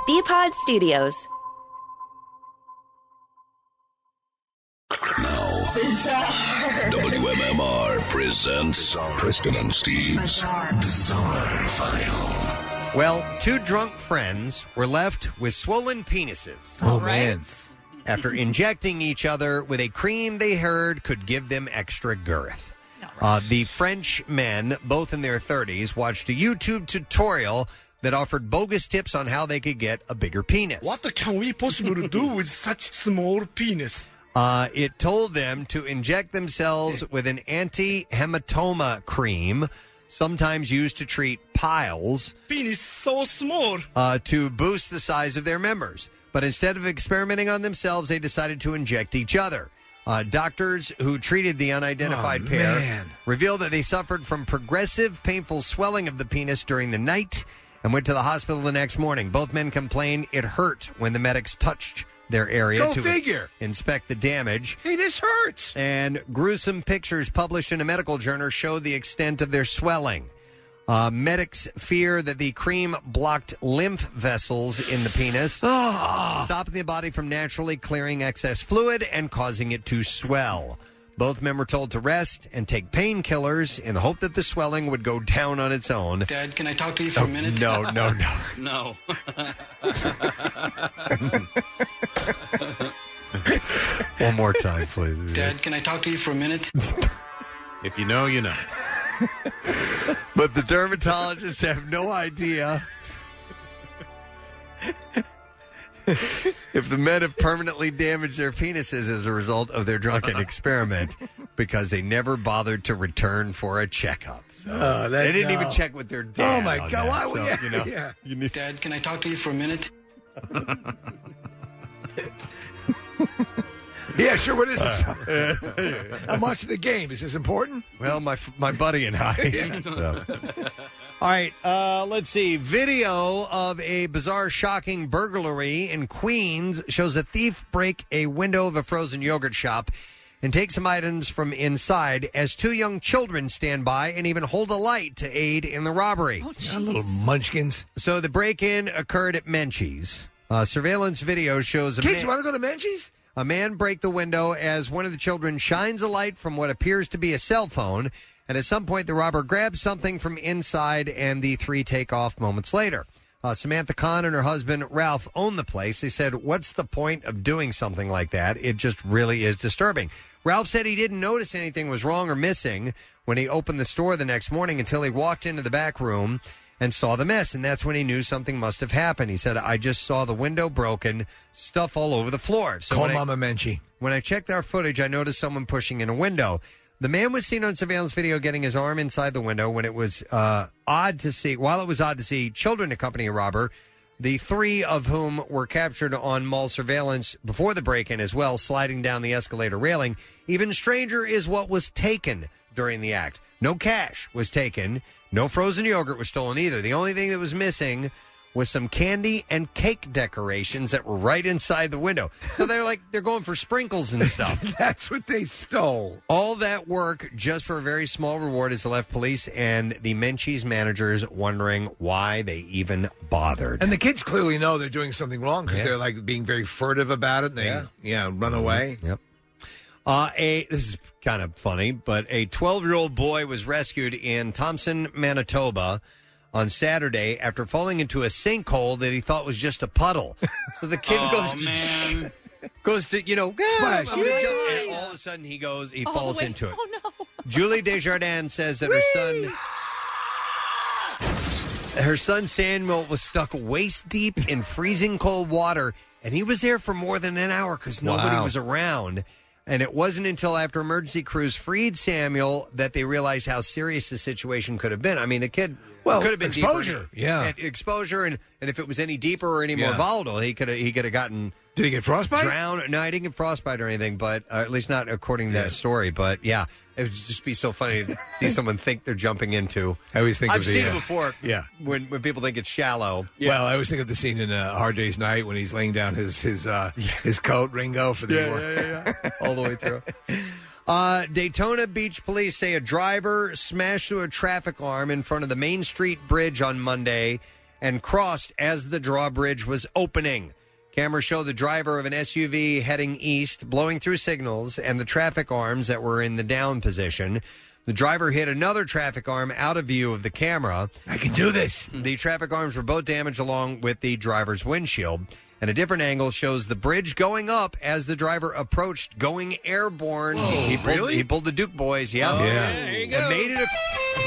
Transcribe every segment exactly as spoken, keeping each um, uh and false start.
B-Pod Studios. Bizarre. W M M R presents Preston and Steve's Bizarre, Bizarre File. Well, two drunk friends were left with swollen penises. Oh, man. After injecting each other with a cream they heard could give them extra girth. Uh, the French men, both in their thirties, watched a YouTube tutorial that offered bogus tips on how they could get a bigger penis. What can we possibly do with such small penis? Uh, it told them to inject themselves with an anti-hematoma cream, sometimes used to treat piles. Penis so small. Uh, to boost the size of their members. But instead of experimenting on themselves, they decided to inject each other. Uh, doctors who treated the unidentified oh, pair man. revealed that they suffered from progressive, painful swelling of the penis during the night and went to the hospital the next morning. Both men complained it hurt when the medics touched their area Go to figure. inspect the damage. Hey, this hurts. And gruesome pictures published in a medical journal showed the extent of their swelling. Uh, medics fear that the cream blocked lymph vessels in the penis, oh. stopping the body from naturally clearing excess fluid and causing it to swell. Both men were told to rest and take painkillers in the hope that the swelling would go down on its own. Dad, can I talk to you for oh, a minute? No, no, no. No. One more time, please. Dad, can I talk to you for a minute? If you know, you know. But the dermatologists have no idea if the men have permanently damaged their penises as a result of their drunken experiment because they never bothered to return for a checkup. So Oh, that- they didn't no. even check with their dad. Oh, my on God. that. Why So, would- yeah, you know, yeah. you need- Dad, can I talk to you for a minute? Yeah, sure. What is it, son? I'm watching the game. Is this important? Well, my my buddy and I. So. All right, uh, let's see. Video of a bizarre, shocking burglary in Queens shows a thief break a window of a frozen yogurt shop and take some items from inside as two young children stand by and even hold a light to aid in the robbery. Oh, little munchkins. So the break-in occurred at Menchie's. Uh, surveillance video shows a Kids, man, you want to go to Menchie's? a man break the window as one of the children shines a light from what appears to be a cell phone. And at some point, the robber grabs something from inside, and the three take off moments later. Uh, Samantha Kahn and her husband, Ralph, own the place. They said, what's the point of doing something like that? It just really is disturbing. Ralph said he didn't notice anything was wrong or missing when he opened the store the next morning until he walked into the back room and saw the mess, and that's when he knew something must have happened. He said, I just saw the window broken, stuff all over the floor. So Call when I- Mama Menchie. when I checked our footage, I noticed someone pushing in a window. The man was seen on surveillance video getting his arm inside the window when it was uh, odd to see, while it was odd to see children accompany a robber, the three of whom were captured on mall surveillance before the break-in as well, sliding down the escalator railing. Even stranger is what was taken during the act. No cash was taken. No frozen yogurt was stolen either. The only thing that was missing was some candy and cake decorations that were right inside the window. So they're like, they're going for sprinkles and stuff. That's what they stole. All that work just for a very small reward has left police and the Menchie's managers wondering why they even bothered. And the kids clearly know they're doing something wrong because Yeah. they're like being very furtive about it. And they, Yeah. yeah, run away. Yep. Uh, a this is kind of funny, but a twelve-year-old boy was rescued in Thompson, Manitoba on Saturday after falling into a sinkhole that he thought was just a puddle. So the kid Oh, goes to man. goes to you know Splash. I'm gonna jump, and all of a sudden he goes he Oh, falls wait. into it. Oh, no. Julie Desjardins says that her son her son Samuel was stuck waist deep in freezing cold water, and he was there for more than an hour because nobody Wow. was around. And it wasn't until after emergency crews freed Samuel that they realized how serious the situation could have been. I mean, the kid Well, could have been exposure, deeper. yeah. And exposure, and, and if it was any deeper or any more Yeah. volatile, he could have he could have gotten Did he get frostbite? drowned. No, he didn't get frostbite or anything, but uh, at least not according to Yeah. that story. But yeah, it would just be so funny to see someone think they're jumping into. I always think I've of the, seen uh, it before. yeah. when when people think it's shallow. Well, I always think of the scene in uh, Hard Day's Night when he's laying down his his uh, his coat, Ringo, for the Yeah, yeah, yeah, yeah. All the way through. Uh, Daytona Beach police say a driver smashed through a traffic alarm in front of the Main Street Bridge on Monday and crossed as the drawbridge was opening. Cameras show the driver of an S U V heading east, blowing through signals, and the traffic arms that were in the down position. The driver hit another traffic arm out of view of the camera. I can do this. The traffic arms were both damaged along with the driver's windshield. And a different angle shows the bridge going up as the driver approached, going airborne. Whoa, he, pulled, really? he pulled the Duke boys, yeah. Oh, yeah. There you go. And made it,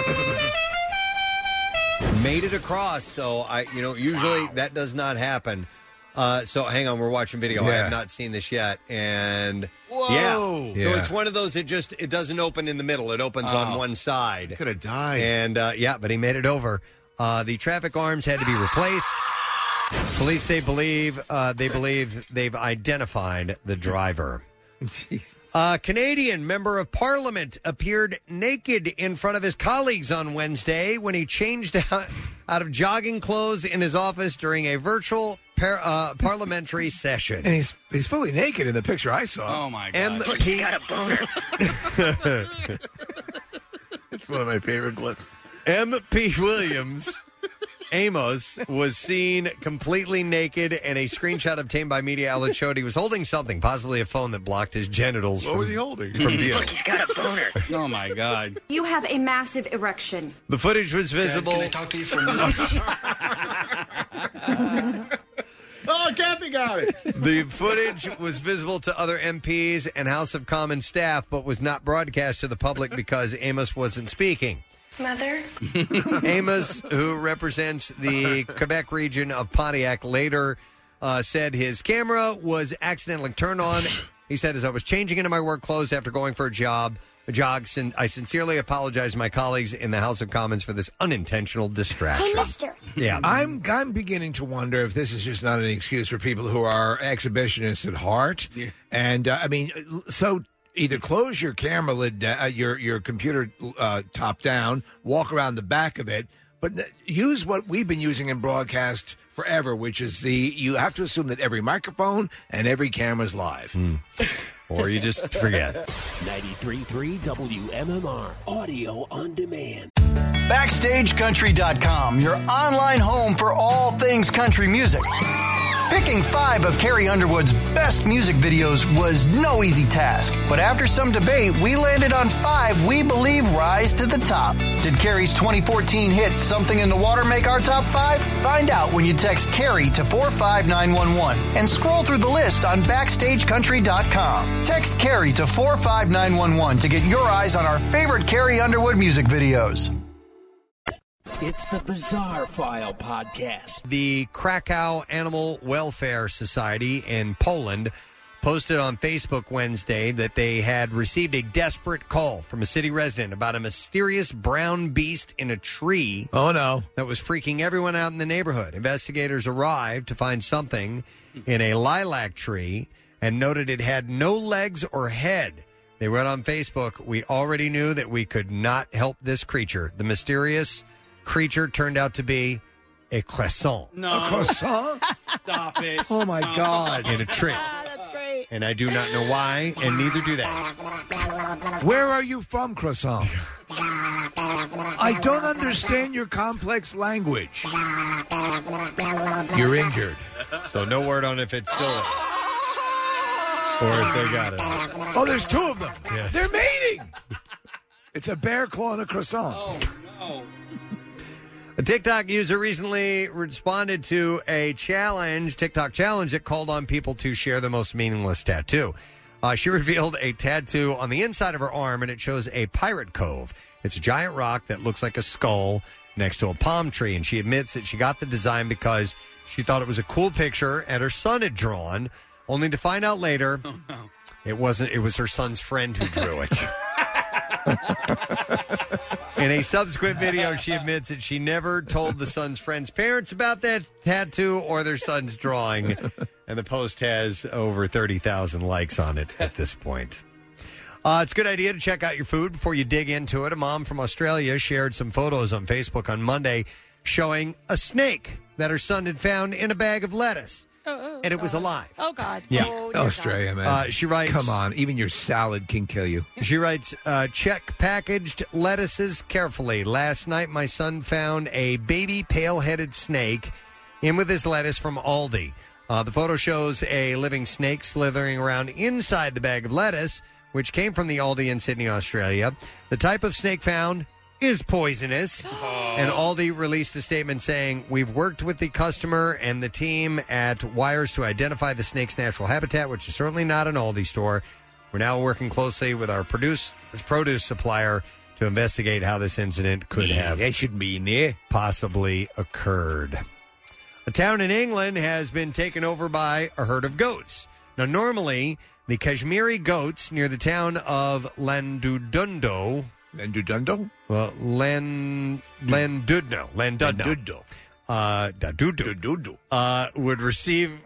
a- made it across. So, I, you know, usually wow. that does not happen. Uh, so, hang on, we're watching video. Yeah. I have not seen this yet. And, Whoa. yeah. Yeah. So, it's one of those, it just, it doesn't open in the middle. It opens Oh. on one side. Could have died. And, uh, yeah, but he made it over. Uh, the traffic arms had to be replaced. Police say believe uh, they believe they've identified the driver. A Canadian member of Parliament appeared naked in front of his colleagues on Wednesday when he changed out, out of jogging clothes in his office during a virtual par- uh, parliamentary session. And he's he's fully naked in the picture I saw. Oh, my God. M P Got a boner. It's one of my favorite clips. M P Williams Amos was seen completely naked, and a screenshot obtained by media outlets showed he was holding something, possibly a phone that blocked his genitals What from, was he holding? from view. He's got a boner. Oh, my God. You have a massive erection. The footage was visible. Can I talk to you for a minute? Oh, Kathy got it. The footage was visible to other M Ps and House of Commons staff, but was not broadcast to the public because Amos wasn't speaking. Mother? Amos, who represents the Quebec region of Pontiac, later uh, said his camera was accidentally turned on. He said, as I was changing into my work clothes after going for a job, a jog, sin- I sincerely apologize to my colleagues in the House of Commons for this unintentional distraction. Hey, mister. Yeah. I'm I'm beginning to wonder if this is just not an excuse for people who are exhibitionists at heart. Yeah. And uh, I mean, so either close your camera lid, uh, your your computer uh, top down, walk around the back of it, but use what we've been using in broadcast forever, which is the you have to assume that every microphone and every camera is live. Mm. Or you just forget. ninety-three point three W M M R, audio on demand. Backstage Country dot com, your online home for all things country music. Picking five of Carrie Underwood's best music videos was no easy task, but after some debate, we landed on five we believe rise to the top. Did Carrie's twenty fourteen hit Something in the Water make our top five? Find out when you text Carrie to four five nine one one and scroll through the list on Backstage Country dot com. Text Carrie to four five nine one one to get your eyes on our favorite Carrie Underwood music videos. It's the Bizarre File Podcast. The Krakow Animal Welfare Society in Poland posted on Facebook Wednesday that they had received a desperate call from a city resident about a mysterious brown beast in a tree. Oh, no. That was freaking everyone out in the neighborhood. Investigators arrived to find something in a lilac tree and noted it had no legs or head. They wrote on Facebook, "We already knew that we could not help this creature. The mysterious creature turned out to be a croissant." No. A croissant? Stop it. Oh, my God. In a tree. That's great. And I do not know why, and neither do they. Where are you from, croissant? I don't understand your complex language. You're injured. So no word on if it's still or if they got it. Oh, there's two of them. Yes. They're mating. It's a bear claw and a croissant. Oh, no. A TikTok user recently responded to a challenge, TikTok challenge, that called on people to share the most meaningless tattoo. Uh, she revealed a tattoo on the inside of her arm, and it shows a pirate cove. It's a giant rock that looks like a skull next to a palm tree, and she admits that she got the design because she thought it was a cool picture and her son had drawn, only to find out later Oh, no. it wasn't. It was her son's friend who drew it. In a subsequent video, she admits that she never told the son's friend's parents about that tattoo or their son's drawing, and the post has over thirty thousand likes on it at this point. Uh, it's a good idea to check out your food before you dig into it. A mom from Australia shared some photos on Facebook on Monday showing a snake that her son had found in a bag of lettuce. Oh, and it was God. alive. Oh, God. Yeah. Oh, dear Australia, God. man. Uh, she writes, Come on, even your salad can kill you. She writes, uh, check packaged lettuces carefully. Last night, my son found a baby pale-headed snake in with his lettuce from Aldi. Uh, the photo shows a living snake slithering around inside the bag of lettuce, which came from the Aldi in Sydney, Australia. The type of snake found is poisonous. And Aldi released a statement saying, we've worked with the customer and the team at Wires to identify the snake's natural habitat, which is certainly not an Aldi store. We're now working closely with our produce, produce supplier to investigate how this incident could Yeah, have that shouldn't be in there. possibly occurred. A town in England has been taken over by a herd of goats. Now, normally, the Kashmiri goats near the town of Landudundo... Landudundo? Well, Lan, Landudno. Landudno. Landudno. Uh, Dadudu. Uh, would receive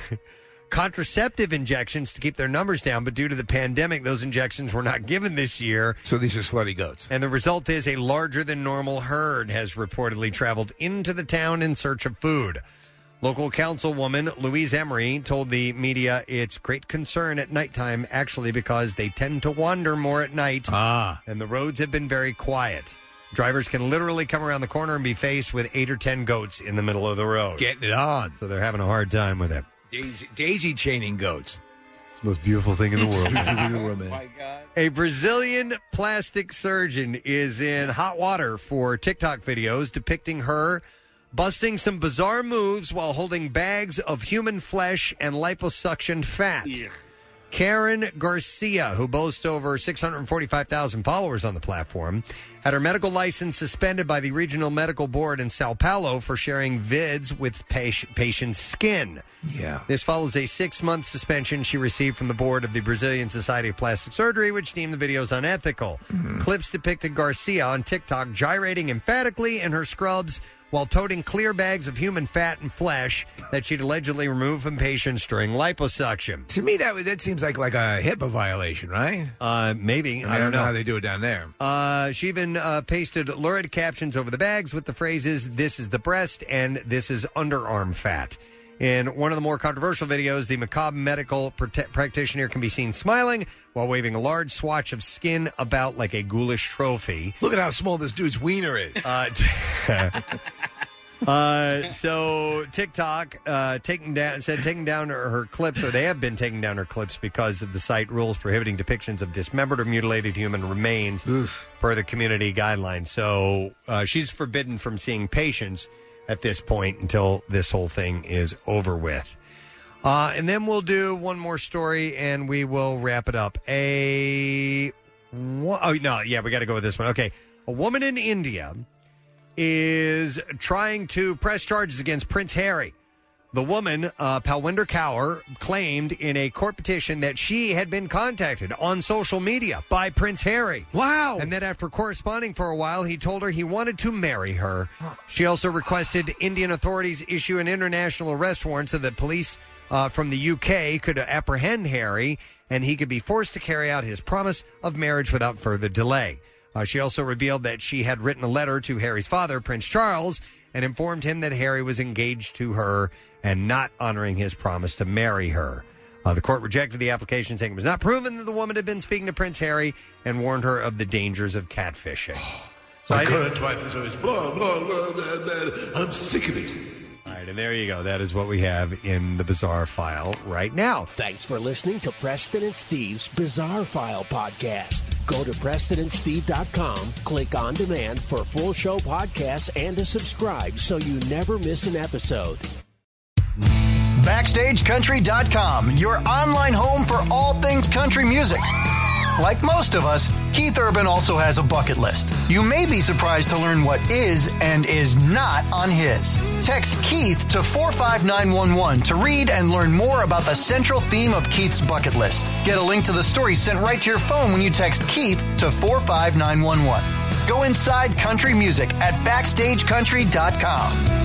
contraceptive injections to keep their numbers down, but due to the pandemic, those injections were not given this year. So these are slutty goats. And the result is a larger than normal herd has reportedly traveled into the town in search of food. Local councilwoman Louise Emery told the media it's great concern at nighttime, actually, because they tend to wander more at night. Ah. And the roads have been very quiet. Drivers can literally come around the corner and be faced with eight or ten goats in the middle of the road. Getting it on. So they're having a hard time with it. Daisy, daisy chaining goats. It's the most beautiful thing in the world. Oh, my God. A Brazilian plastic surgeon is in hot water for TikTok videos depicting her busting some bizarre moves while holding bags of human flesh and liposuctioned fat. Yeah. Karen Garcia, who boasts over six hundred forty-five thousand followers on the platform, had her medical license suspended by the Regional Medical Board in Sao Paulo for sharing vids with patient, patients' skin. Yeah. This follows a six-month suspension she received from the board of the Brazilian Society of Plastic Surgery, which deemed the videos unethical. Mm-hmm. Clips depicted Garcia on TikTok gyrating emphatically in her scrubs while toting clear bags of human fat and flesh that she'd allegedly removed from patients during liposuction. To me, that that seems like like a HIPAA violation, right? Uh, maybe. I, I don't know how they do it down there. Uh, she even uh, pasted lurid captions over the bags with the phrases, "This is the breast" and "This is underarm fat." In one of the more controversial videos, the macabre medical prote- practitioner can be seen smiling while waving a large swatch of skin about like a ghoulish trophy. Look at how small this dude's wiener is. Uh, uh, so TikTok uh, taking down said taking down her, her clips, or they have been taking down her clips because of the site rules prohibiting depictions of dismembered or mutilated human remains Oof. per the community guidelines. So uh, she's forbidden from seeing patients at this point until this whole thing is over with. Uh, and then we'll do one more story and we will wrap it up. A oh no, yeah, we got to go with this one. Okay, a woman in India is trying to press charges against Prince Harry. The woman, uh, Palwinder Kaur, claimed in a court petition that she had been contacted on social media by Prince Harry. Wow. And that after corresponding for a while, he told her he wanted to marry her. She also requested Indian authorities issue an international arrest warrant so that police uh, from the U K could apprehend Harry and he could be forced to carry out his promise of marriage without further delay. Uh, she also revealed that she had written a letter to Harry's father, Prince Charles, and informed him that Harry was engaged to her and not honoring his promise to marry her. Uh, the court rejected the application, saying it was not proven that the woman had been speaking to Prince Harry and warned her of the dangers of catfishing. So My I current wife is always blah, blah, blah, blah, blah. I'm sick of it. All right, and there you go. That is what we have in the Bizarre File right now. Thanks for listening to Preston and Steve's Bizarre File podcast. Go to Preston and Steve dot com, click on demand for full show podcasts and to subscribe so you never miss an episode. Backstage Country dot com, your online home for all things country music. Like most of us, Keith Urban also has a bucket list. You may be surprised to learn what is and is not on his. Text Keith to four five nine one one to read and learn more about the central theme of Keith's bucket list. Get a link to the story sent right to your phone when you text Keith to four five nine one one. Go inside country music at Backstage Country dot com.